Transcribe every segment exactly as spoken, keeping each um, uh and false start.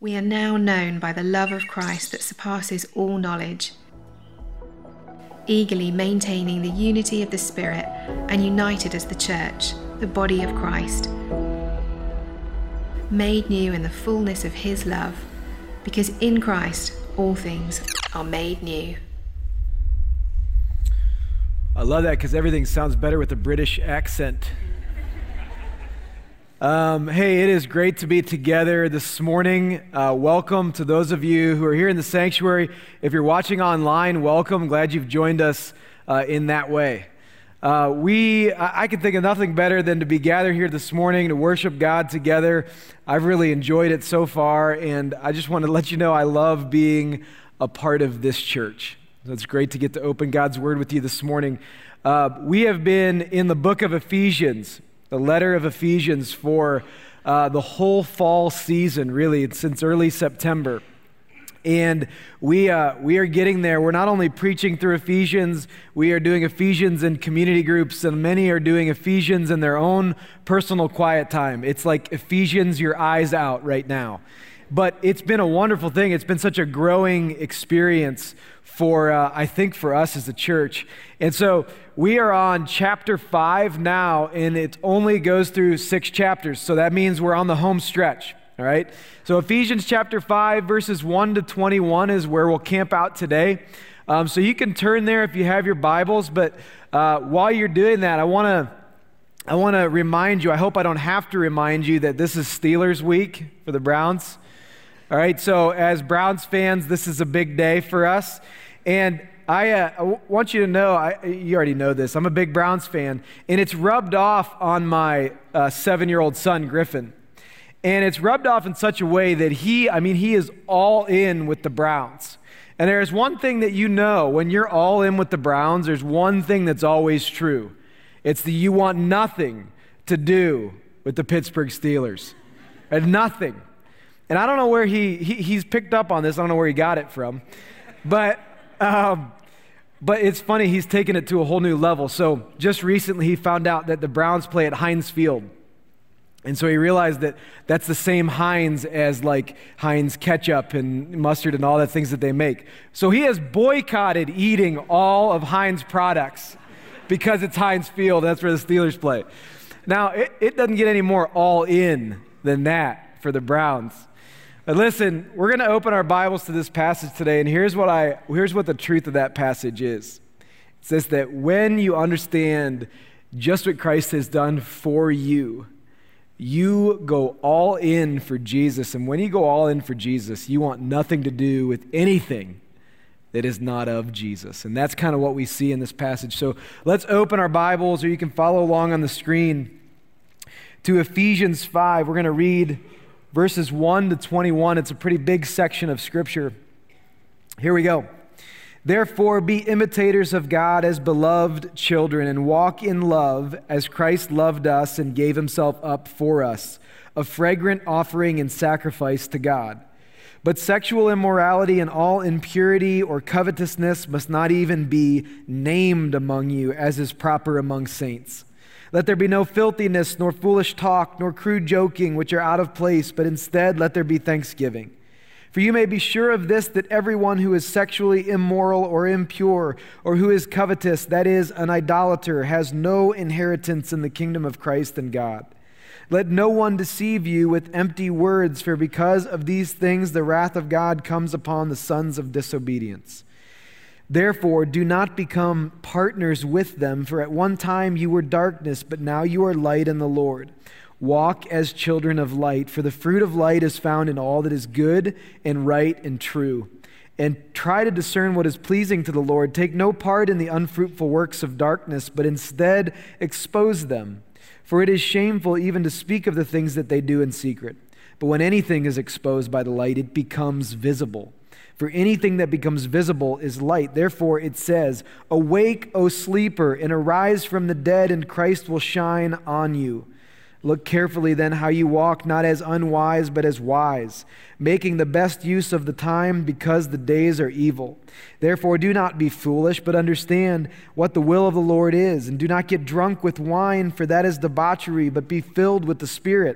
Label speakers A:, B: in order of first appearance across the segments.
A: We are now known by the love of Christ that surpasses all knowledge, eagerly maintaining the unity of the Spirit and united as the church, the body of Christ, made new in the fullness of his love, because in Christ all things are made new.
B: I love that because everything sounds better with a British accent. Um, hey, it is great to be together this morning. Uh, welcome to those of you who are here in the sanctuary. If you're watching online, welcome. Glad you've joined us uh, in that way. Uh, we, I, I can think of nothing better than to be gathered here this morning to worship God together. I've really enjoyed it so far, and I just want to let you know I love being a part of this church. So it's great to get to open God's Word with you this morning. Uh, we have been in the book of Ephesians, the letter of Ephesians, for uh, the whole fall season, really, since early September. And we uh, we are getting there. We're not only preaching through Ephesians, we are doing Ephesians in community groups, and many are doing Ephesians in their own personal quiet time. It's like Ephesians, your eyes out right now. But it's been a wonderful thing. It's been such a growing experience for, uh, I think, for us as a church. And so we are on chapter five now, and it only goes through six chapters. So that means we're on the home stretch, all right? So Ephesians chapter five, verses one to twenty-one is where we'll camp out today. Um, so you can turn there if you have your Bibles, but uh, while you're doing that, I want to I want to remind you, I hope I don't have to remind you that this is Steelers week for the Browns. All right, so as Browns fans, this is a big day for us. And I, uh, I w- want you to know, I, you already know this, I'm a big Browns fan, and it's rubbed off on my uh, seven-year-old son, Griffin. And it's rubbed off in such a way that he, I mean, he is all in with the Browns. And there's one thing that you know, when you're all in with the Browns, there's one thing that's always true. It's that you want nothing to do with the Pittsburgh Steelers. And nothing. And I don't know where he, he he's picked up on this. I don't know where he got it from. But um, but it's funny, he's taken it to a whole new level. So just recently he found out that the Browns play at Heinz Field. And so he realized that that's the same Heinz as like Heinz ketchup and mustard and all the things that they make. So he has boycotted eating all of Heinz products because it's Heinz Field. That's where the Steelers play. Now, it, it doesn't get any more all in than that for the Browns. But listen, we're going to open our Bibles to this passage today, and here's what I here's what the truth of that passage is. It says that when you understand just what Christ has done for you, you go all in for Jesus. And when you go all in for Jesus, you want nothing to do with anything that is not of Jesus. And that's kind of what we see in this passage. So let's open our Bibles, or you can follow along on the screen, to Ephesians five. We're going to read verses one to twenty-one. It's a pretty big section of Scripture. Here we go. Therefore, be imitators of God as beloved children, and walk in love as Christ loved us and gave himself up for us, a fragrant offering and sacrifice to God. But sexual immorality and all impurity or covetousness must not even be named among you, as is proper among saints. Let there be no filthiness, nor foolish talk, nor crude joking, which are out of place, but instead let there be thanksgiving. For you may be sure of this, that everyone who is sexually immoral or impure, or who is covetous, that is, an idolater, has no inheritance in the kingdom of Christ and God. Let no one deceive you with empty words, for because of these things the wrath of God comes upon the sons of disobedience. Therefore, do not become partners with them, for at one time you were darkness, but now you are light in the Lord. Walk as children of light, for the fruit of light is found in all that is good and right and true. And try to discern what is pleasing to the Lord. Take no part in the unfruitful works of darkness, but instead expose them. For it is shameful even to speak of the things that they do in secret. But when anything is exposed by the light, it becomes visible. For anything that becomes visible is light. Therefore it says, awake, O sleeper, and arise from the dead, and Christ will shine on you. Look carefully then how you walk, not as unwise, but as wise, making the best use of the time, because the days are evil. Therefore do not be foolish, but understand what the will of the Lord is. And do not get drunk with wine, for that is debauchery, but be filled with the Spirit,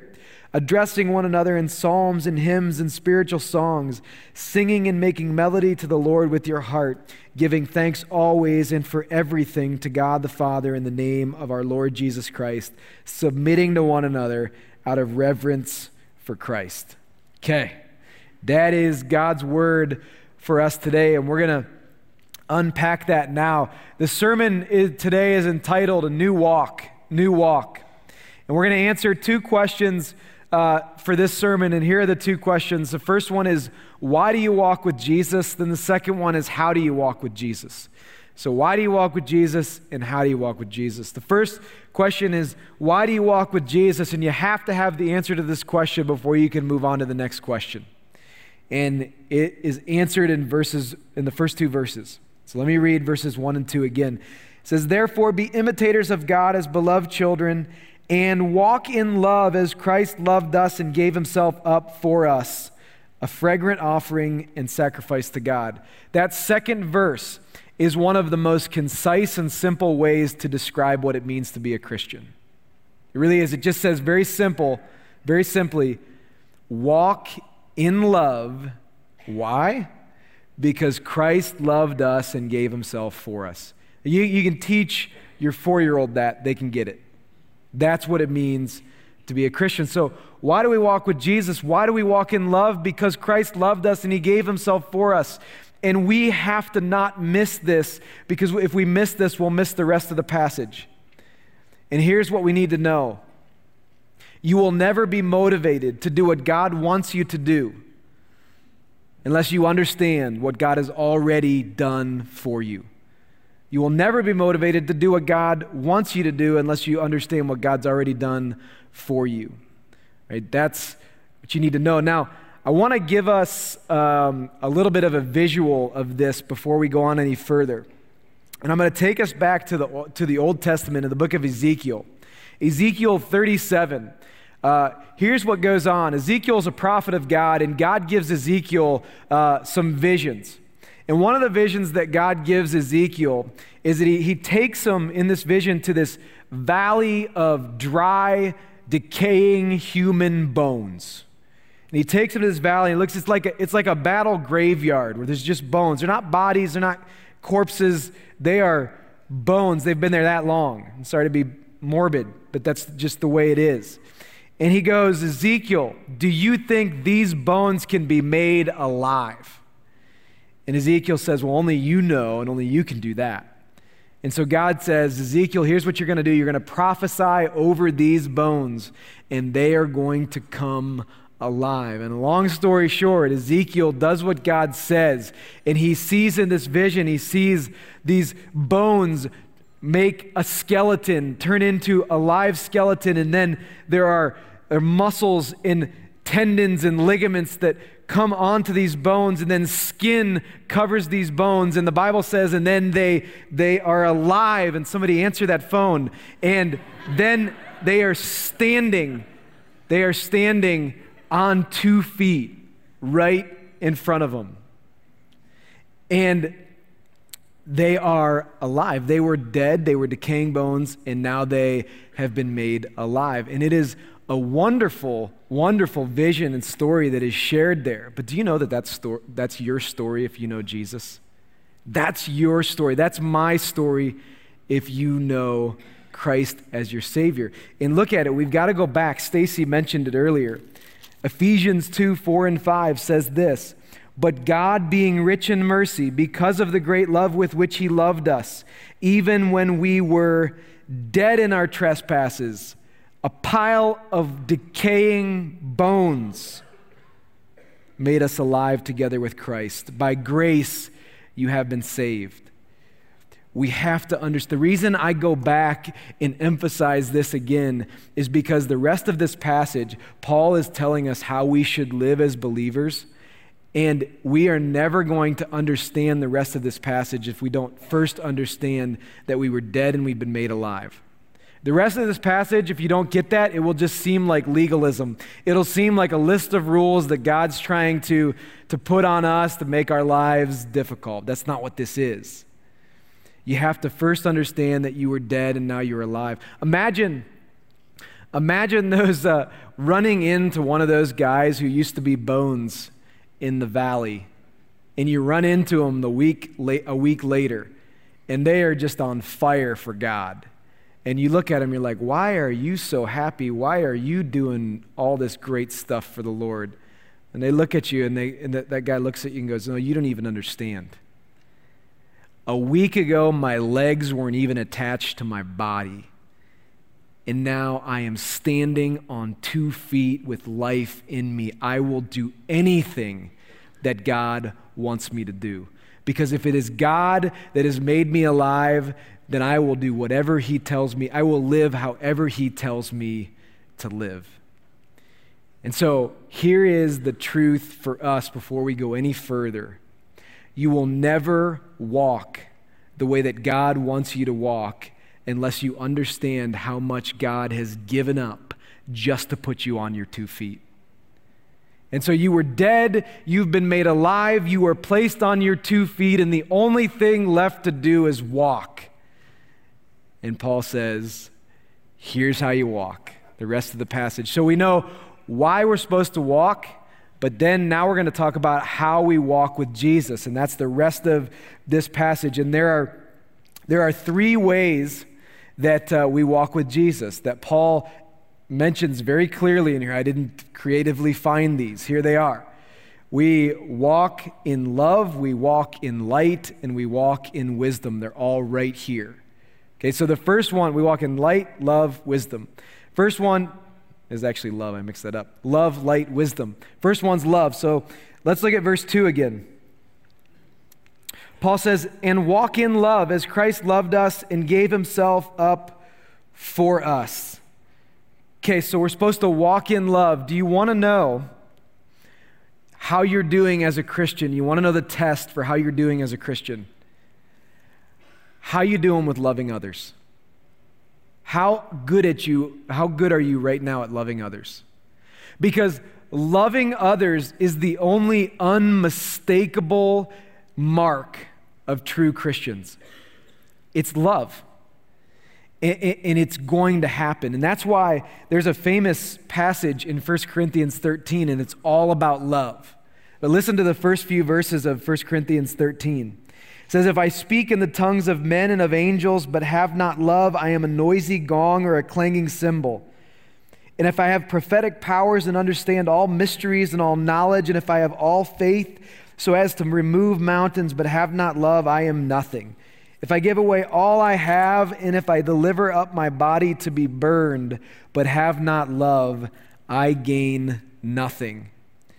B: addressing one another in psalms and hymns and spiritual songs, singing and making melody to the Lord with your heart, giving thanks always and for everything to God the Father in the name of our Lord Jesus Christ, submitting to one another out of reverence for Christ. Okay, that is God's word for us today, and we're going to unpack that now. The sermon is, today is entitled A New Walk, New Walk. And we're going to answer two questions uh, for this sermon, and here are the two questions. The first one is, why do you walk with Jesus? Then the second one is, how do you walk with Jesus? So why do you walk with Jesus, and how do you walk with Jesus? The first question is, why do you walk with Jesus? And you have to have the answer to this question before you can move on to the next question. And it is answered in verses, in the first two verses. So let me read verses one and two again. It says, therefore be imitators of God as beloved children, and walk in love as Christ loved us and gave himself up for us, a fragrant offering and sacrifice to God. That second verse is one of the most concise and simple ways to describe what it means to be a Christian. It really is. It just says very simple, very simply, walk in love. Why? Because Christ loved us and gave himself for us. You, you can teach your four-year-old that, they can get it. That's what it means to be a Christian. So why do we walk with Jesus? Why do we walk in love? Because Christ loved us and he gave himself for us. And we have to not miss this, because if we miss this, we'll miss the rest of the passage. And here's what we need to know. You will never be motivated to do what God wants you to do unless you understand what God has already done for you. You will never be motivated to do what God wants you to do unless you understand what God's already done for you. Right? That's what you need to know. Now, I want to give us um, a little bit of a visual of this before we go on any further. And I'm going to take us back to the, to the Old Testament in the book of Ezekiel. Ezekiel thirty-seven. Uh, here's what goes on. Ezekiel's a prophet of God, and God gives Ezekiel uh, some visions. And one of the visions that God gives Ezekiel is that he, he takes him in this vision to this valley of dry, decaying human bones. And he takes him to this valley, and it looks, it's like a, it's like a battle graveyard where there's just bones. They're not bodies, they're not corpses, they are bones. They've been there that long. I'm sorry to be morbid, but that's just the way it is. And he goes, Ezekiel, do you think these bones can be made alive? And Ezekiel says, well, only you know, and only you can do that. And so God says, Ezekiel, here's what you're going to do. You're going to prophesy over these bones, and they are going to come alive. And long story short, Ezekiel does what God says, and he sees in this vision, he sees these bones make a skeleton, turn into a live skeleton, and then there are, there are muscles and tendons and ligaments that come onto these bones, and then skin covers these bones, and the Bible says, and then they they are alive, and somebody answer that phone, and then they are standing, they are standing on two feet right in front of them. And they are alive. They were dead, they were decaying bones, and now they have been made alive. And it is a wonderful, wonderful vision and story that is shared there. But do you know that that's, sto- that's your story if you know Jesus? That's your story. That's my story if you know Christ as your Savior. And look at it. We've got to go back. Stacy mentioned it earlier. Ephesians two, four, and five says this, but God being rich in mercy, because of the great love with which he loved us, even when we were dead in our trespasses, a pile of decaying bones, made us alive together with Christ. By grace, you have been saved. We have to understand. The reason I go back and emphasize this again is because the rest of this passage, Paul is telling us how we should live as believers, and we are never going to understand the rest of this passage if we don't first understand that we were dead and we've been made alive. The rest of this passage, if you don't get that, it will just seem like legalism. It'll seem like a list of rules that God's trying to, to put on us to make our lives difficult. That's not what this is. You have to first understand that you were dead and now you're alive. Imagine, Imagine those uh, running into one of those guys who used to be bones in the valley, and you run into them the week la- a week later, and they are just on fire for God. And you look at them, you're like, why are you so happy? Why are you doing all this great stuff for the Lord? And they look at you, and, they, and that, that guy looks at you and goes, no, you don't even understand. A week ago, my legs weren't even attached to my body. And now I am standing on two feet with life in me. I will do anything that God wants me to do. Because if it is God that has made me alive, then I will do whatever he tells me. I will live however he tells me to live. And so here is the truth for us before we go any further. You will never walk the way that God wants you to walk unless you understand how much God has given up just to put you on your two feet. And so you were dead, you've been made alive, you were placed on your two feet, and the only thing left to do is walk. And Paul says, here's how you walk, the rest of the passage. So we know why we're supposed to walk, but then now we're going to talk about how we walk with Jesus, and that's the rest of this passage. And there are, there are three ways that uh, we walk with Jesus, that Paul mentions very clearly in here. I didn't creatively find these. Here they are. We walk in love, we walk in light, and we walk in wisdom. They're all right here. Okay, so the first one, we walk in light, love, wisdom. First one is actually love. I mixed that up. Love, light, wisdom. First one's love. So let's look at verse two again. Paul says, and walk in love as Christ loved us and gave himself up for us. Okay, so we're supposed to walk in love. Do you want to know how you're doing as a Christian? You want to know the test for how you're doing as a Christian? How you doing with loving others? How good at you, how good are you right now at loving others? Because loving others is the only unmistakable mark of true Christians. It's love. And it's going to happen. And that's why there's a famous passage in First Corinthians thirteen, and it's all about love. But listen to the first few verses of First Corinthians thirteen. It says, if I speak in the tongues of men and of angels, but have not love, I am a noisy gong or a clanging cymbal. And if I have prophetic powers and understand all mysteries and all knowledge, and if I have all faith so as to remove mountains, but have not love, I am nothing. If I give away all I have, and if I deliver up my body to be burned, but have not love, I gain nothing.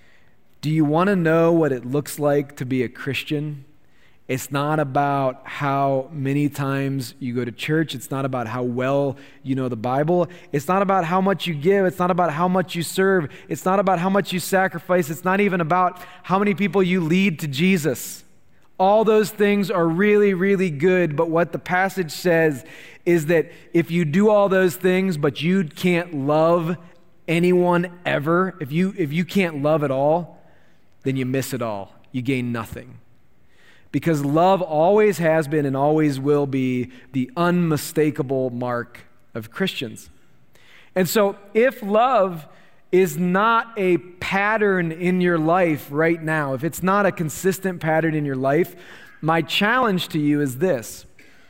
B: Do you want to know what it looks like to be a Christian? It's not about how many times you go to church. It's not about how well you know the Bible. It's not about how much you give. It's not about how much you serve. It's not about how much you sacrifice. It's not even about how many people you lead to Jesus. All those things are really, really good, but what the passage says is that if you do all those things, but you can't love anyone ever, if you, if you can't love at all, then you miss it all. You gain nothing. Because love always has been and always will be the unmistakable mark of Christians. And so if love is not a pattern in your life right now, if it's not a consistent pattern in your life, my challenge to you is this.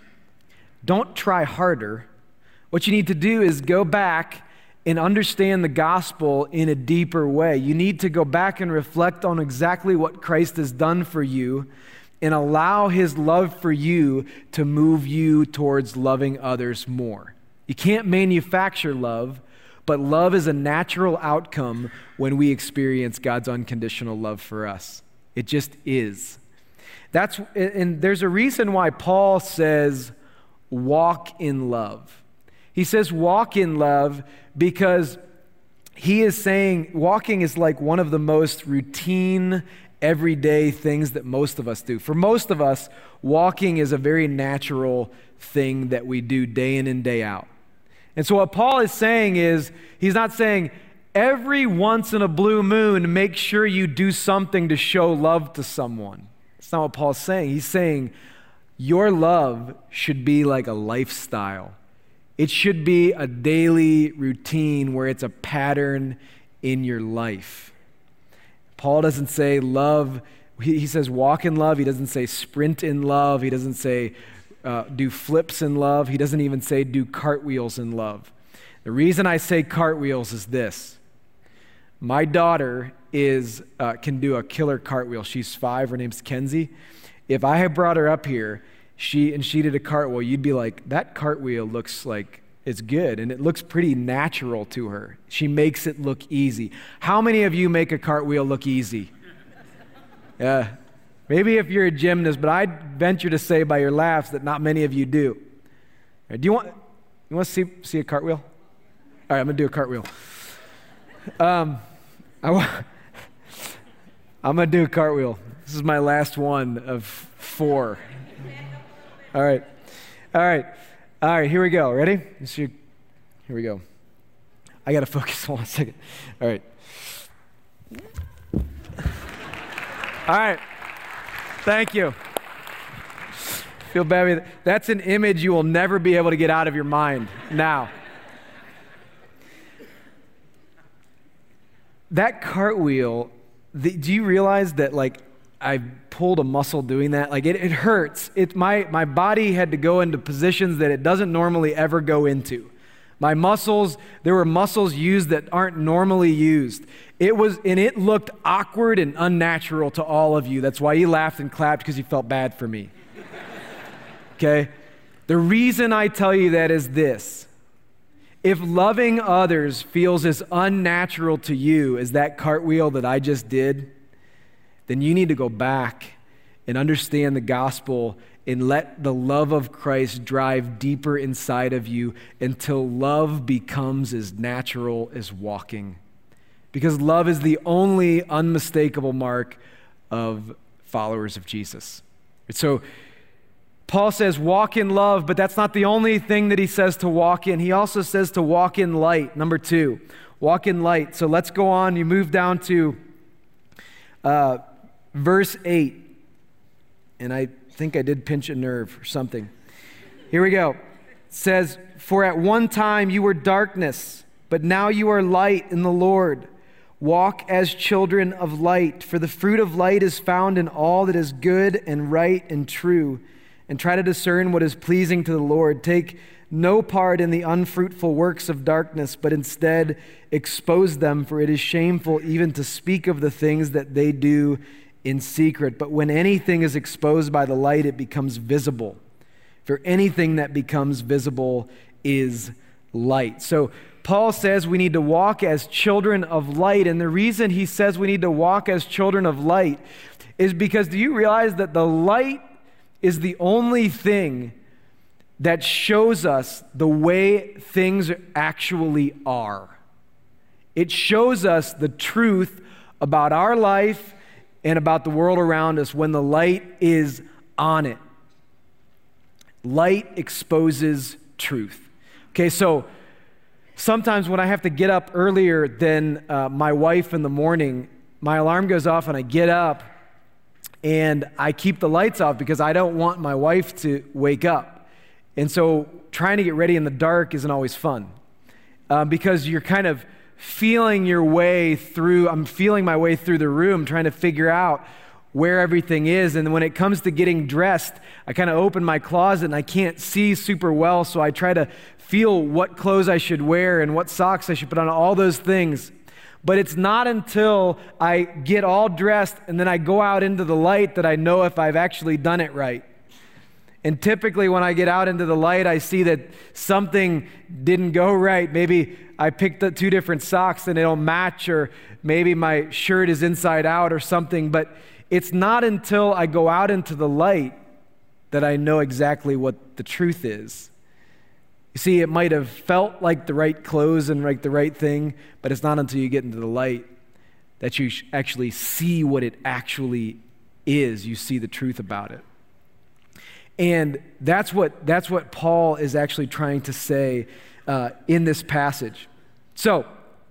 B: Don't try harder. What you need to do is go back and understand the gospel in a deeper way. You need to go back and reflect on exactly what Christ has done for you and allow his love for you to move you towards loving others more. You can't manufacture love, but love is a natural outcome when we experience God's unconditional love for us. It just is. That's, and there's a reason why Paul says, walk in love. He says walk in love because he is saying walking is like one of the most routine, everyday things that most of us do. For most of us, walking is a very natural thing that we do day in and day out. And so what Paul is saying is, he's not saying every once in a blue moon, make sure you do something to show love to someone. That's not what Paul's saying. He's saying your love should be like a lifestyle. It should be a daily routine where it's a pattern in your life. Paul doesn't say love, he, he says walk in love. He doesn't say sprint in love. He doesn't say uh, do flips in love. He doesn't even say do cartwheels in love. The reason I say cartwheels is this. My daughter is uh, can do a killer cartwheel. She's five. Her name's Kenzie. If I had brought her up here, she and she did a cartwheel, you'd be like, that cartwheel looks like it's good, and it looks pretty natural to her. She makes it look easy. How many of you make a cartwheel look easy? Yeah, maybe if you're a gymnast, but I'd venture to say by your laughs that not many of you do. Do you want you want to see see a cartwheel? All right, I'm gonna do a cartwheel. Um, I wa- I'm gonna do a cartwheel. This is my last one of four. All right, all right, all right. Here we go. Ready? Here we go. I gotta focus on one second. All right. All right. Thank you. Feel bad. That's an image you will never be able to get out of your mind now. That cartwheel, the, do you realize that like I pulled a muscle doing that? Like it, it hurts. It, my, my body had to go into positions that it doesn't normally ever go into. My muscles, there were muscles used that aren't normally used. It was, and it looked awkward and unnatural to all of you. That's why you laughed and clapped, because you felt bad for me. Okay? The reason I tell you that is this. If loving others feels as unnatural to you as that cartwheel that I just did, then you need to go back and understand the gospel and let the love of Christ drive deeper inside of you until love becomes as natural as walking. Because love is the only unmistakable mark of followers of Jesus. So Paul says walk in love, but that's not the only thing that he says to walk in. He also says to walk in light. Number two, walk in light. So let's go on. You move down to uh, verse eight. And I think I did pinch a nerve or something. Here we go. It says, for at one time you were darkness, but now you are light in the Lord. Walk as children of light, for the fruit of light is found in all that is good and right and true. And try to discern what is pleasing to the Lord. Take no part in the unfruitful works of darkness, but instead expose them, for it is shameful even to speak of the things that they do in secret. But when anything is exposed by the light, it becomes visible. For anything that becomes visible is light. So Paul says we need to walk as children of light. And the reason he says we need to walk as children of light is because, do you realize that the light is the only thing that shows us the way things actually are? It shows us the truth about our life and about the world around us when the light is on it. Light exposes truth. Okay, so sometimes when I have to get up earlier than uh, my wife in the morning, my alarm goes off and I get up and I keep the lights off because I don't want my wife to wake up. And so trying to get ready in the dark isn't always fun uh, because you're kind of feeling your way through, I'm feeling my way through the room, trying to figure out where everything is. And when it comes to getting dressed, I kind of open my closet and I can't see super well, so I try to feel what clothes I should wear and what socks I should put on, all those things. But it's not until I get all dressed and then I go out into the light that I know if I've actually done it right. And typically when I get out into the light, I see that something didn't go right. Maybe I picked up two different socks and they don't match, or maybe my shirt is inside out or something. But it's not until I go out into the light that I know exactly what the truth is. You see, it might have felt like the right clothes and like the right thing, but it's not until you get into the light that you actually see what it actually is. You see the truth about it. And that's what that's what Paul is actually trying to say uh, in this passage. So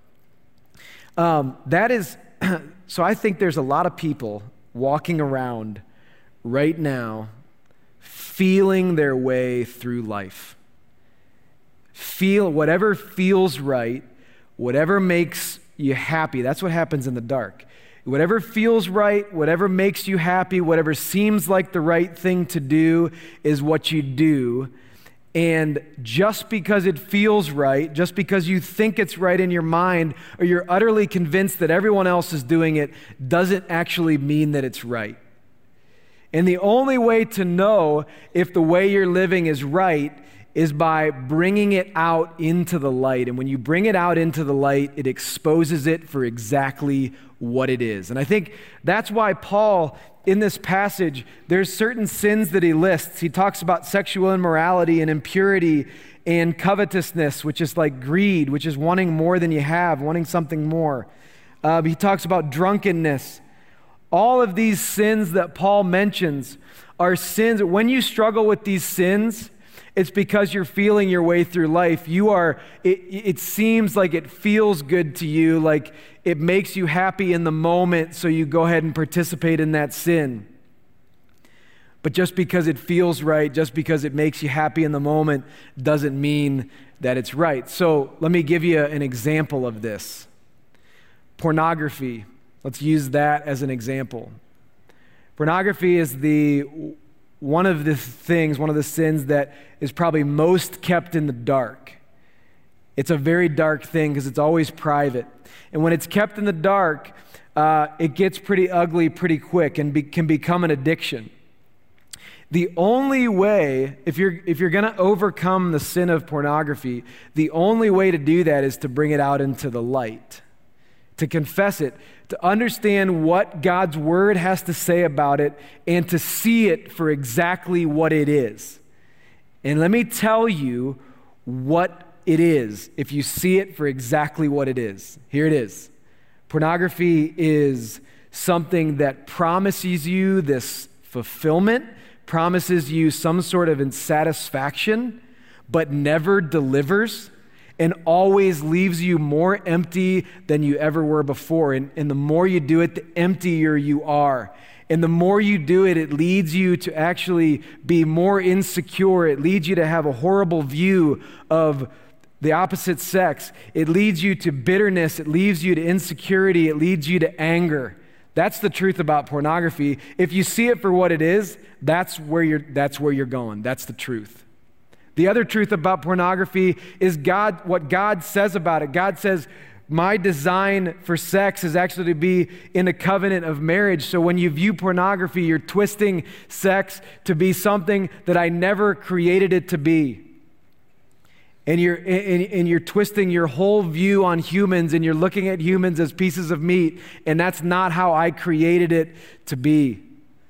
B: um, that is, so I think there's a lot of people walking around right now feeling their way through life. feel, whatever feels right, whatever makes you happy, that's what happens in the dark. Whatever feels right, whatever makes you happy, whatever seems like the right thing to do is what you do. And just because it feels right, just because you think it's right in your mind, or you're utterly convinced that everyone else is doing it, doesn't actually mean that it's right. And the only way to know if the way you're living is right is by bringing it out into the light. And when you bring it out into the light, it exposes it for exactly what it is. And I think that's why Paul, in this passage, there's certain sins that he lists. He talks about sexual immorality and impurity and covetousness, which is like greed, which is wanting more than you have, wanting something more. Uh, he talks about drunkenness. All of these sins that Paul mentions are sins. When you struggle with these sins, it's because you're feeling your way through life. You are, it, it seems like it feels good to you, like it makes you happy in the moment, so you go ahead and participate in that sin. But just because it feels right, just because it makes you happy in the moment, doesn't mean that it's right. So let me give you an example of this. Pornography. Let's use that as an example. Pornography is the one of the things, one of the sins that is probably most kept in the dark. It's a very dark thing because it's always private. And when it's kept in the dark, uh, it gets pretty ugly pretty quick and be, can become an addiction. The only way, if you're if you're going to overcome the sin of pornography, the only way to do that is to bring it out into the light, to confess it, to understand what God's word has to say about it, and to see it for exactly what it is. And let me tell you what it is if you see it for exactly what it is. Here it is. Pornography is something that promises you this fulfillment, promises you some sort of satisfaction, but never delivers, and always leaves you more empty than you ever were before. And, and the more you do it, the emptier you are. And the more you do it, it leads you to actually be more insecure. It leads you to have a horrible view of the opposite sex. It leads you to bitterness. It leads you to insecurity. It leads you to anger. That's the truth about pornography. If you see it for what it is, that's where you're, that's where you're going. That's the truth. The other truth about pornography is God, what God says about it. God says, my design for sex is actually to be in a covenant of marriage. So when you view pornography, you're twisting sex to be something that I never created it to be. And you're, and, and you're twisting your whole view on humans, and you're looking at humans as pieces of meat, and that's not how I created it to be.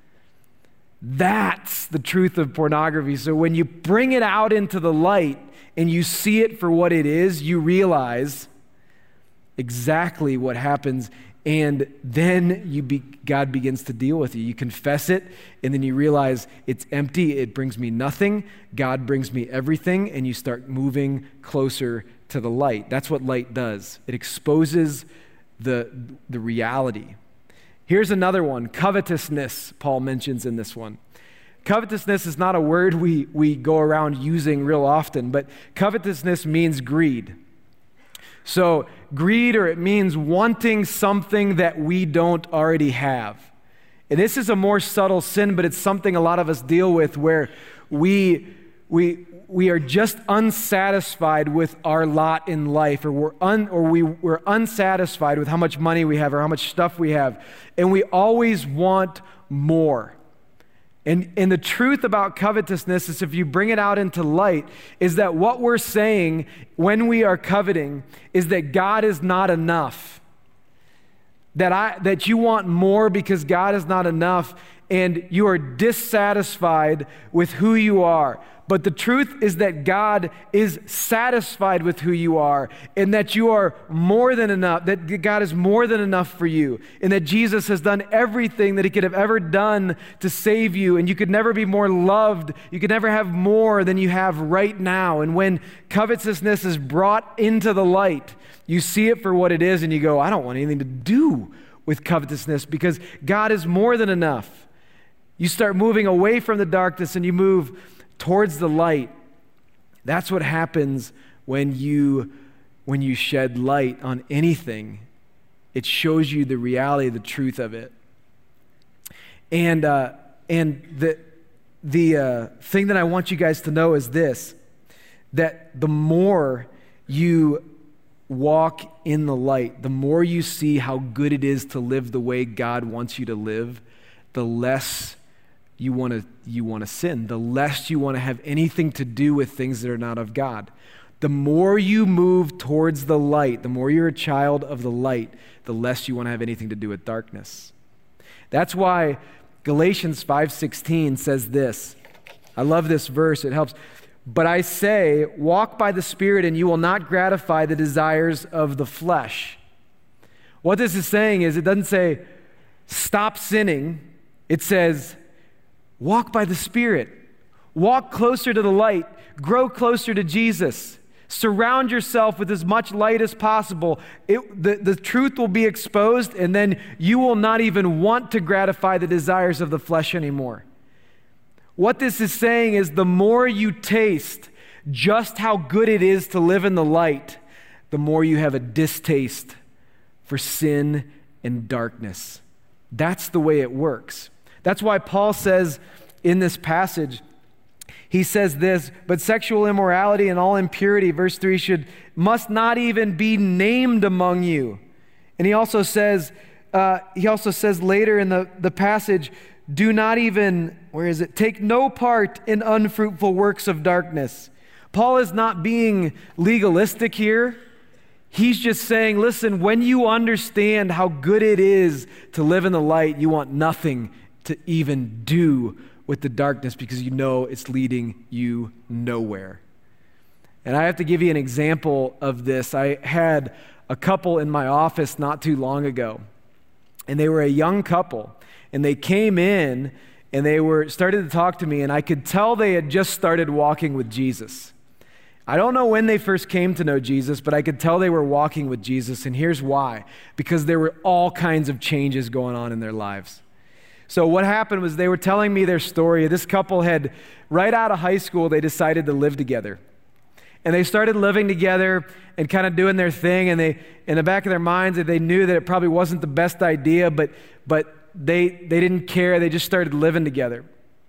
B: That's the truth of pornography. So when you bring it out into the light and you see it for what it is, you realize exactly what happens, and then you be, God begins to deal with you. You confess it, and then you realize it's empty, it brings me nothing. God brings me everything, and you start moving closer to the light. That's what light does. It exposes the, the reality. Here's another one, covetousness, Paul mentions in this one. Covetousness is not a word we, we go around using real often, but covetousness means greed. So greed, or it means wanting something that we don't already have. And this is a more subtle sin, but it's something a lot of us deal with, where we, we, we are just unsatisfied with our lot in life, or we're un, or we, we're unsatisfied with how much money we have or how much stuff we have, and we always want more. And, and the truth about covetousness is, if you bring it out into light, is that what we're saying when we are coveting is that God is not enough. That I that you want more because God is not enough, and you are dissatisfied with who you are. But the truth is that God is satisfied with who you are, and that you are more than enough, that God is more than enough for you, and that Jesus has done everything that he could have ever done to save you, and you could never be more loved. You could never have more than you have right now. And when covetousness is brought into the light, you see it for what it is, and you go, I don't want anything to do with covetousness because God is more than enough. You start moving away from the darkness and you move towards the light. That's what happens when you when you shed light on anything, it shows you the reality, the truth of it. And uh, and the the uh, thing that I want you guys to know is this, that the more you walk in the light, the more you see how good it is to live the way God wants you to live, the less you want to you want to sin, the less you want to have anything to do with things that are not of God. The more you move towards the light, the more you're a child of the light, the less you want to have anything to do with darkness. That's why Galatians five sixteen says this. I love this verse. It helps. But I say, walk by the Spirit, and you will not gratify the desires of the flesh. What this is saying is, it doesn't say, stop sinning. It says, walk by the Spirit. Walk closer to the light. Grow closer to Jesus. Surround yourself with as much light as possible. It, the, the truth will be exposed, and then you will not even want to gratify the desires of the flesh anymore. What this is saying is, the more you taste just how good it is to live in the light, the more you have a distaste for sin and darkness. That's the way it works. That's why Paul says in this passage, he says this, but sexual immorality and all impurity, verse three, should must not even be named among you. And he also says, uh, he also says later in the, the passage, do not even, where is it? Take no part in unfruitful works of darkness. Paul is not being legalistic here. He's just saying, listen, when you understand how good it is to live in the light, you want nothing to even do with the darkness because you know it's leading you nowhere. And I have to give you an example of this. I had a couple in my office not too long ago, and they were a young couple. And they came in and they were started to talk to me, and I could tell they had just started walking with Jesus. I don't know when they first came to know Jesus, but I could tell they were walking with Jesus, and here's why. Because there were all kinds of changes going on in their lives. So what happened was they were telling me their story. This couple had, right out of high school, they decided to live together. And they started living together and kind of doing their thing, and they, in the back of their minds, they knew that it probably wasn't the best idea, but but They they didn't care. They just started living together.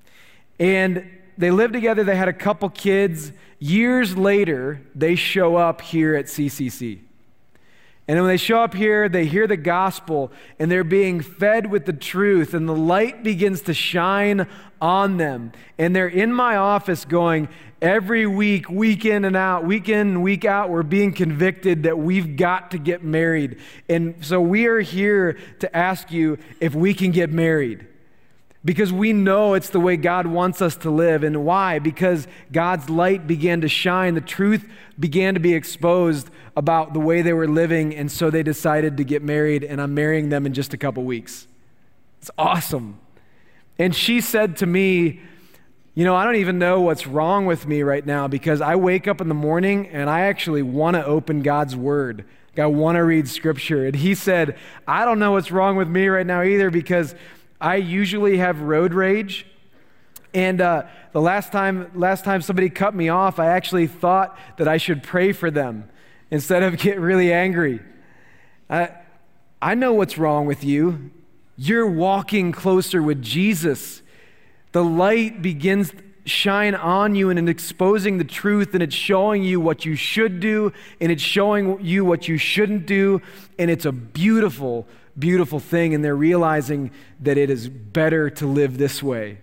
B: And they lived together. They had a couple kids. Years later, they show up here at C C C. And when they show up here, they hear the gospel, and they're being fed with the truth, and the light begins to shine on them. And they're in my office going, every week, week in and out, week in and week out, we're being convicted that we've got to get married. And so we are here to ask you if we can get married. Because we know it's the way God wants us to live. And why? Because God's light began to shine. The truth began to be exposed about the way they were living. And so they decided to get married. And I'm marrying them in just a couple weeks. It's awesome. And she said to me, you know, I don't even know what's wrong with me right now, because I wake up in the morning and I actually want to open God's word. Like I want to read scripture. And he said, I don't know what's wrong with me right now either, because I usually have road rage. And uh, the last time, last time somebody cut me off, I actually thought that I should pray for them instead of get really angry. I, I know what's wrong with you. You're walking closer with Jesus. The light begins to shine on you, and it's exposing the truth, and it's showing you what you should do, and it's showing you what you shouldn't do, and it's a beautiful, beautiful thing, and they're realizing that it is better to live this way.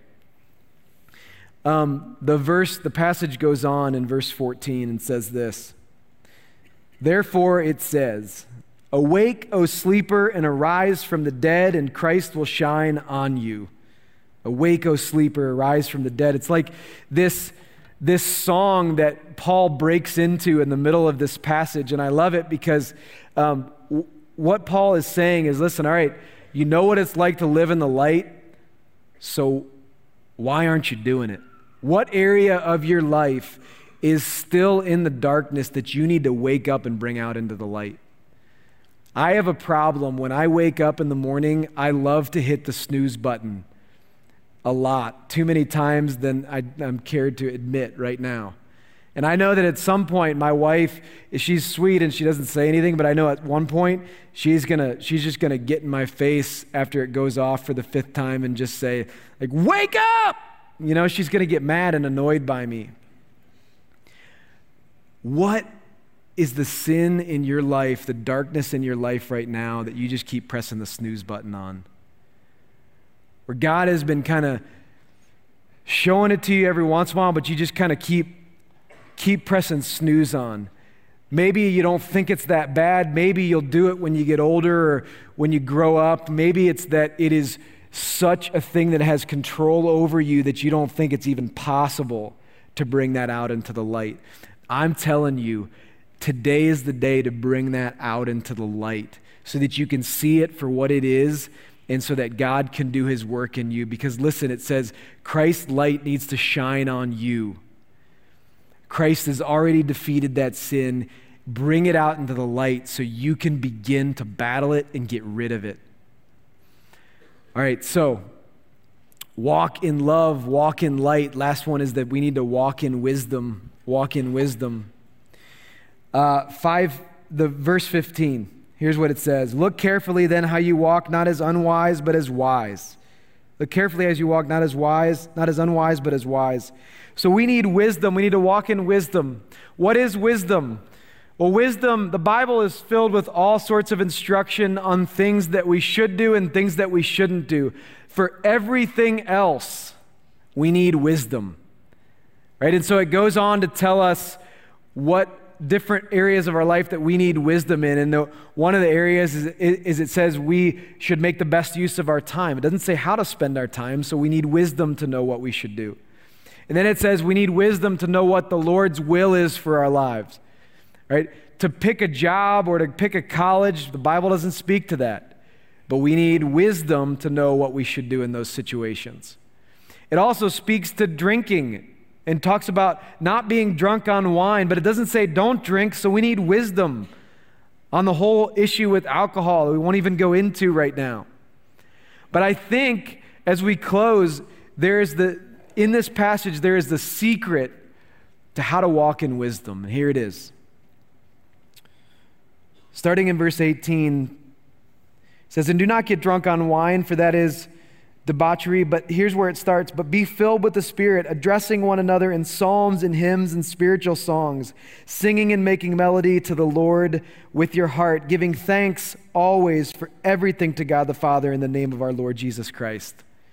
B: Um, the verse, the passage goes on in verse fourteen and says this, therefore it says, awake, O sleeper, and arise from the dead, and Christ will shine on you. Awake, O sleeper, arise from the dead. It's like this, this song that Paul breaks into in the middle of this passage, and I love it because um, w- what Paul is saying is, listen, all right, you know what it's like to live in the light, so why aren't you doing it? What area of your life is still in the darkness that you need to wake up and bring out into the light? I have a problem. When I wake up in the morning, I love to hit the snooze button a lot, too many times than I, I'm cared to admit right now. And I know that at some point, my wife, she's sweet and she doesn't say anything, but I know at one point, she's gonna, she's just gonna get in my face after it goes off for the fifth time and just say, like, wake up! You know, she's gonna get mad and annoyed by me. What is the sin in your life, the darkness in your life right now that you just keep pressing the snooze button on? Where God has been kind of showing it to you every once in a while, but you just kind of keep keep pressing snooze on. Maybe you don't think it's that bad. Maybe you'll do it when you get older or when you grow up. Maybe it's that it is such a thing that has control over you that you don't think it's even possible to bring that out into the light. I'm telling you, today is the day to bring that out into the light so that you can see it for what it is and so that God can do his work in you. Because listen, it says Christ's light needs to shine on you. Christ has already defeated that sin. Bring it out into the light so you can begin to battle it and get rid of it. All right, so walk in love, walk in light. Last one is that we need to walk in wisdom, walk in wisdom. Uh, five, the verse fifteen, here's what it says. Look carefully then how you walk, not as unwise, but as wise. Look carefully as you walk, not as wise, not as unwise, but as wise. So we need wisdom. We need to walk in wisdom. What is wisdom? Well, wisdom, the Bible is filled with all sorts of instruction on things that we should do and things that we shouldn't do. For everything else, we need wisdom, right? And so it goes on to tell us what different areas of our life that we need wisdom in. And the, one of the areas is, is it says we should make the best use of our time. It doesn't say how to spend our time, so we need wisdom to know what we should do. And then it says we need wisdom to know what the Lord's will is for our lives, right? To pick a job or to pick a college, the Bible doesn't speak to that. But we need wisdom to know what we should do in those situations. It also speaks to drinking and talks about not being drunk on wine, but it doesn't say don't drink, so we need wisdom on the whole issue with alcohol that we won't even go into right now. But I think as we close, there is the in this passage, there is the secret to how to walk in wisdom. And here it is. Starting in verse eighteen, it says, and do not get drunk on wine, for that is debauchery. But here's where it starts. But be filled with the Spirit, addressing one another in psalms and hymns and spiritual songs, singing and making melody to the Lord with your heart, giving thanks always for everything to God the Father in the name of our Lord Jesus Christ.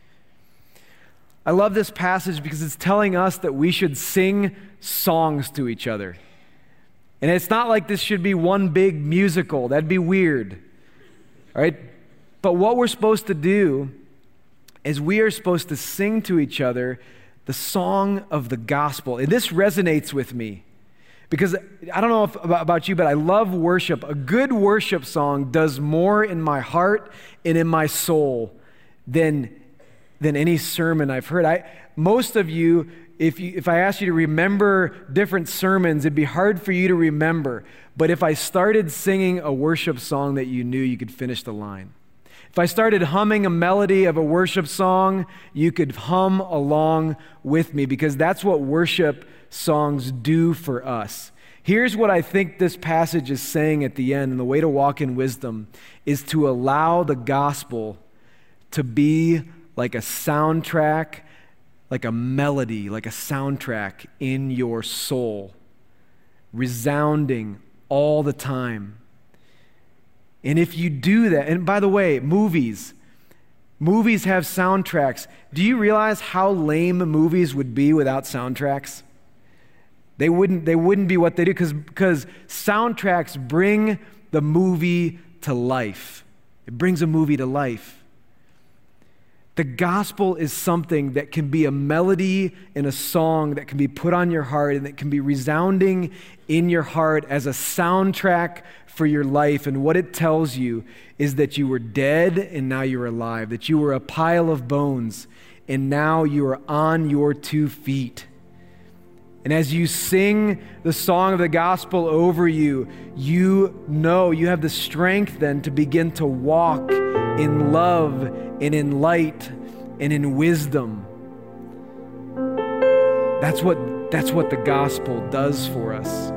B: I love this passage because it's telling us that we should sing songs to each other. And it's not like this should be one big musical. That'd be weird. All right? But what we're supposed to do is we are supposed to sing to each other the song of the gospel. And this resonates with me because I don't know if, about you, but I love worship. A good worship song does more in my heart and in my soul than than any sermon I've heard. I, most of you, if you, if I asked you to remember different sermons, it'd be hard for you to remember. But if I started singing a worship song that you knew, you could finish the line. If I started humming a melody of a worship song, you could hum along with me because that's what worship songs do for us. Here's what I think this passage is saying at the end, and the way to walk in wisdom is to allow the gospel to be like a soundtrack, like a melody, like a soundtrack in your soul, resounding all the time. And if you do that, and by the way, movies, movies have soundtracks. Do you realize how lame movies would be without soundtracks? They wouldn't, they wouldn't be what they do because because soundtracks bring the movie to life. It brings a movie to life. The gospel is something that can be a melody in a song that can be put on your heart and that can be resounding in your heart as a soundtrack for your life. And what it tells you is that you were dead and now you're alive, that you were a pile of bones and now you are on your two feet. And as you sing the song of the gospel over you, you know you have the strength then to begin to walk in love and in light and in wisdom. That's what That's what the gospel does for us.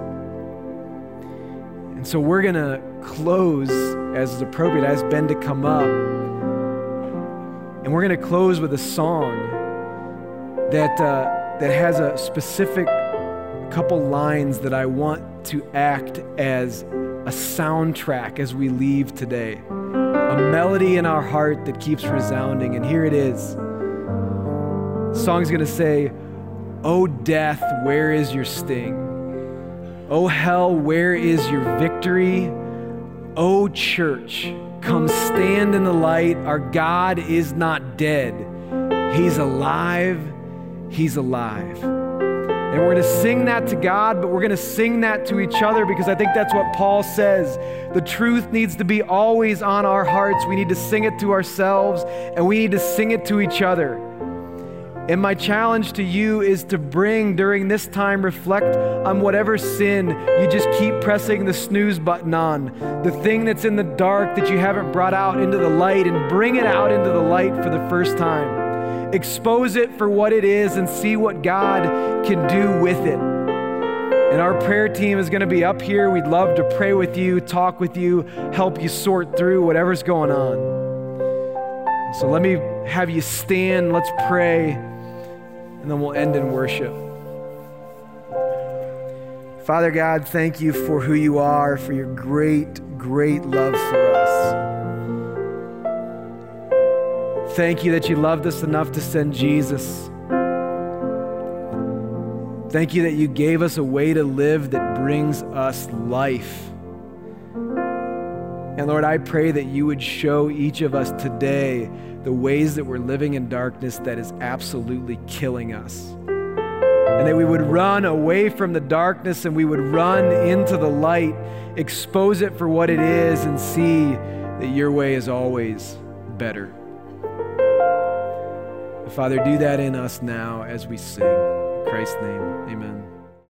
B: And so we're going to close, as is appropriate, as Ben to come up. And we're going to close with a song that, uh, that has a specific couple lines that I want to act as a soundtrack as we leave today. A melody in our heart that keeps resounding. And here it is. The song's going to say, "O death, where is your sting? O hell, where is your victory? O church, come stand in the light. Our God is not dead. He's alive. He's alive." And we're going to sing that to God, but we're going to sing that to each other because I think that's what Paul says. The truth needs to be always on our hearts. We need to sing it to ourselves, and we need to sing it to each other. And my challenge to you is to bring, during this time, reflect on whatever sin you just keep pressing the snooze button on, the thing that's in the dark that you haven't brought out into the light, and bring it out into the light for the first time. Expose it for what it is and see what God can do with it. And our prayer team is going to be up here. We'd love to pray with you, talk with you, help you sort through whatever's going on. So let me have you stand. Let's pray. And then we'll end in worship. Father God, thank you for who you are, for your great, great love for us. Thank you that you loved us enough to send Jesus. Thank you that you gave us a way to live that brings us life. And Lord, I pray that you would show each of us today the ways that we're living in darkness that is absolutely killing us. And that we would run away from the darkness and we would run into the light, expose it for what it is, and see that your way is always better. Father, do that in us now as we sing. In Christ's name, amen.